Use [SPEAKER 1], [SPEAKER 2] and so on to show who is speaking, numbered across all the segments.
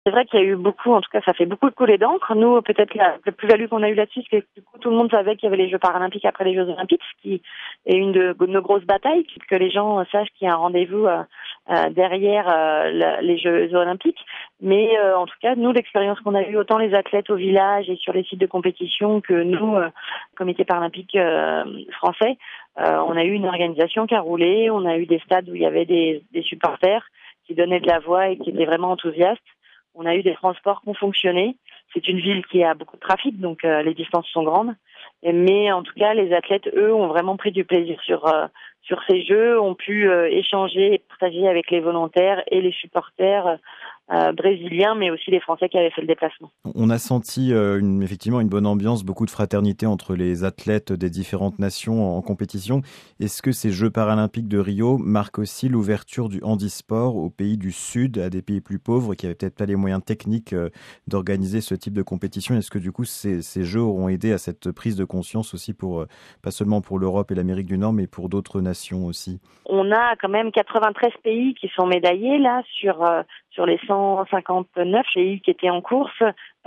[SPEAKER 1] C'est vrai qu'il y a eu beaucoup, en tout cas ça fait beaucoup couler d'encre. Nous, peut-être la plus-value qu'on a eue là-dessus, c'est que du coup tout le monde savait qu'il y avait les Jeux paralympiques après les Jeux olympiques, ce qui est une de nos grosses batailles, que les gens sachent qu'il y a un rendez-vous derrière les Jeux olympiques. Mais en tout cas, nous, l'expérience qu'on a eue, autant les athlètes au village et sur les sites de compétition que nous, comité paralympique français, on a eu une organisation qui a roulé, on a eu des stades où il y avait des supporters qui donnaient de la voix et qui étaient vraiment enthousiastes. On a eu des transports qui ont fonctionné. C'est une ville qui a beaucoup de trafic, donc les distances sont grandes. Mais en tout cas, les athlètes, eux, ont vraiment pris du plaisir sur ces jeux, ont pu échanger et partager avec les volontaires et les supporters brésiliens, mais aussi les Français qui avaient fait le déplacement.
[SPEAKER 2] On a senti effectivement une bonne ambiance, beaucoup de fraternité entre les athlètes des différentes nations en compétition. Est-ce que ces Jeux paralympiques de Rio marquent aussi l'ouverture du handisport aux pays du Sud, à des pays plus pauvres qui n'avaient peut-être pas les moyens techniques d'organiser ce type de compétition? Est-ce que du coup ces Jeux auront aidé à cette prise de conscience aussi pour pas seulement pour l'Europe et l'Amérique du Nord, mais pour d'autres nations aussi?
[SPEAKER 1] On a quand même 93 pays qui sont médaillés là sur les 159 pays qui étaient en course.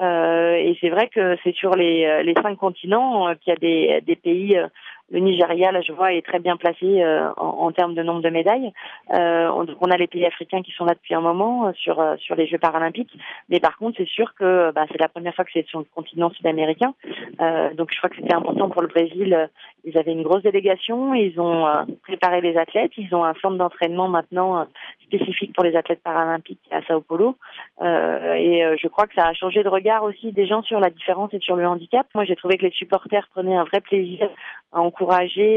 [SPEAKER 1] Et c'est vrai que c'est sur les 5 continents qu'il y a des pays. Le Nigeria, là, je vois, est très bien placé en termes de nombre de médailles. On a les pays africains qui sont là depuis un moment sur les Jeux paralympiques. Mais par contre, c'est sûr que c'est la première fois que c'est sur le continent sud-américain. Donc, je crois que c'était important pour le Brésil. Ils avaient une grosse délégation. Ils ont préparé les athlètes. Ils ont un centre d'entraînement maintenant spécifique pour les athlètes paralympiques à Sao Paulo. Et je crois que ça a changé de regard aussi des gens sur la différence et sur le handicap. Moi, j'ai trouvé que les supporters prenaient un vrai plaisir à encourager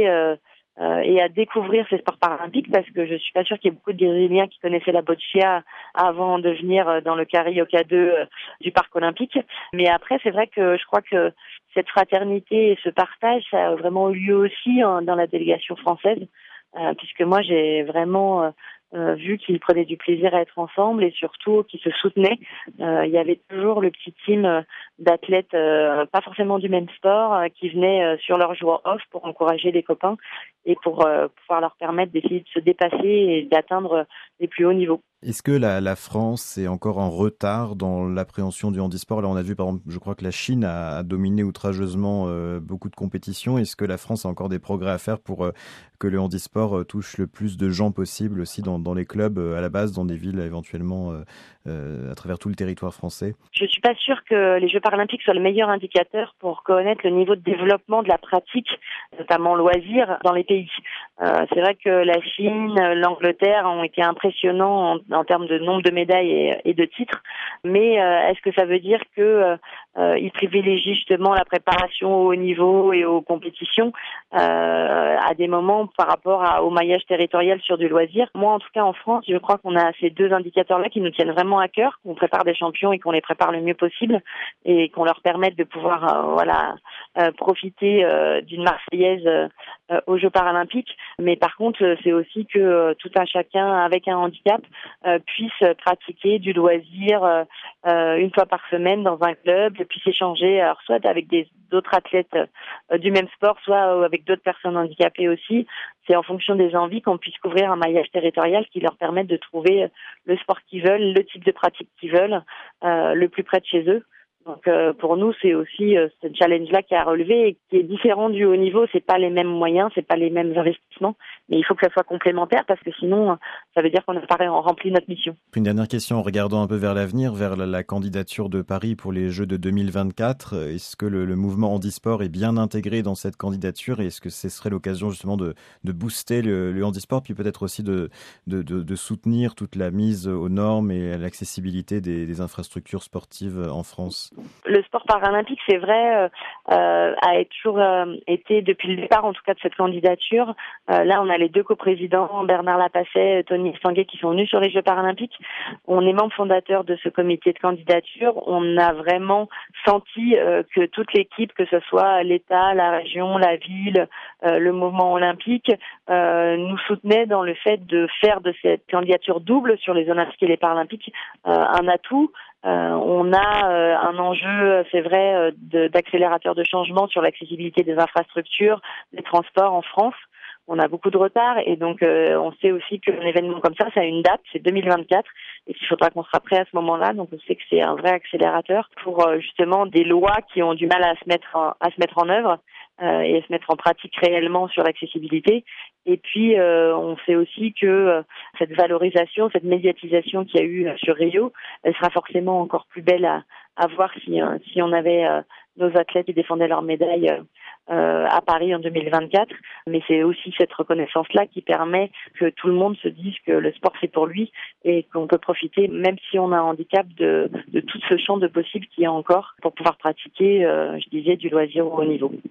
[SPEAKER 1] et à découvrir ces sports paralympiques, parce que je suis pas sûre qu'il y ait beaucoup de Brésiliens qui connaissaient la boccia avant de venir dans le carioca 2 du parc olympique. Mais après, c'est vrai que je crois que cette fraternité et ce partage, ça a vraiment eu lieu aussi dans la délégation française, puisque moi j'ai vraiment vu qu'ils prenaient du plaisir à être ensemble et surtout qu'ils se soutenaient. Il y avait toujours le petit team d'athlètes, pas forcément du même sport, qui venaient sur leur jour off pour encourager les copains et pour pouvoir leur permettre d'essayer de se dépasser et d'atteindre les plus hauts niveaux.
[SPEAKER 2] Est-ce que la France est encore en retard dans l'appréhension du handisport? Là, on a vu, par exemple, je crois que la Chine a dominé outrageusement beaucoup de compétitions. Est-ce que la France a encore des progrès à faire pour que le handisport touche le plus de gens possible aussi dans les clubs à la base, dans des villes éventuellement à travers tout le territoire français?
[SPEAKER 1] Je suis pas sûre que les Jeux paralympiques soient le meilleur indicateur pour connaître le niveau de développement de la pratique, notamment loisirs, dans les pays. C'est vrai que la Chine, l'Angleterre ont été impressionnants en termes de nombre de médailles et de titres, mais est-ce que ça veut dire que ils privilégient justement la préparation au haut niveau et aux compétitions à des moments par rapport au maillage territorial sur du loisir? Moi, en tout cas, en France, je crois qu'on a ces deux indicateurs-là qui nous tiennent vraiment à cœur, qu'on prépare des champions et qu'on les prépare le mieux possible et qu'on leur permette de pouvoir profiter d'une Marseillaise aux Jeux paralympiques. Mais par contre, c'est aussi que tout un chacun avec un handicap puisse pratiquer du loisir une fois par semaine dans un club, puisse échanger, alors soit avec d'autres athlètes du même sport, soit avec d'autres personnes handicapées aussi. C'est en fonction des envies qu'on puisse couvrir un maillage territorial qui leur permette de trouver le sport qu'ils veulent, le type de pratique qu'ils veulent, le plus près de chez eux. Donc pour nous, c'est aussi ce challenge-là qui a relevé et qui est différent du haut niveau. C'est pas les mêmes moyens, c'est pas les mêmes investissements, mais il faut que ça soit complémentaire parce que sinon, ça veut dire qu'on n'a pas rempli notre mission.
[SPEAKER 2] Une dernière question en regardant un peu vers l'avenir, vers la candidature de Paris pour les Jeux de 2024. Est-ce que le mouvement handisport est bien intégré dans cette candidature et est-ce que ce serait l'occasion justement de booster le handisport, puis peut-être aussi de soutenir toute la mise aux normes et à l'accessibilité des infrastructures sportives en France?
[SPEAKER 1] Le sport paralympique, c'est vrai, a toujours été, depuis le départ en tout cas de cette candidature, là on a les deux coprésidents, Bernard Lapasset, Tony Estanguet, qui sont venus sur les Jeux paralympiques. On est membre fondateur de ce comité de candidature. On a vraiment senti que toute l'équipe, que ce soit l'État, la région, la ville, le mouvement olympique, nous soutenait dans le fait de faire de cette candidature double sur les Olympiques et les Paralympiques un atout. On a un enjeu, c'est vrai, d'accélérateur de changement sur l'accessibilité des infrastructures, des transports en France. on a beaucoup de retard et donc on sait aussi qu'un événement comme ça a une date, c'est 2024 et qu'il faudra qu'on sera prêt à ce moment-là. Donc on sait que c'est un vrai accélérateur pour justement des lois qui ont du mal à se mettre en œuvre et à se mettre en pratique réellement sur l'accessibilité. Et puis on sait aussi que cette valorisation, cette médiatisation qu'il y a eu sur Rio, elle sera forcément encore plus belle à voir si on avait nos athlètes qui défendaient leur médaille à Paris en 2024. Mais c'est aussi cette reconnaissance-là qui permet que tout le monde se dise que le sport c'est pour lui et qu'on peut profiter, même si on a un handicap, de tout ce champ de possibles qu'il y a encore pour pouvoir pratiquer, je disais, du loisir au haut niveau.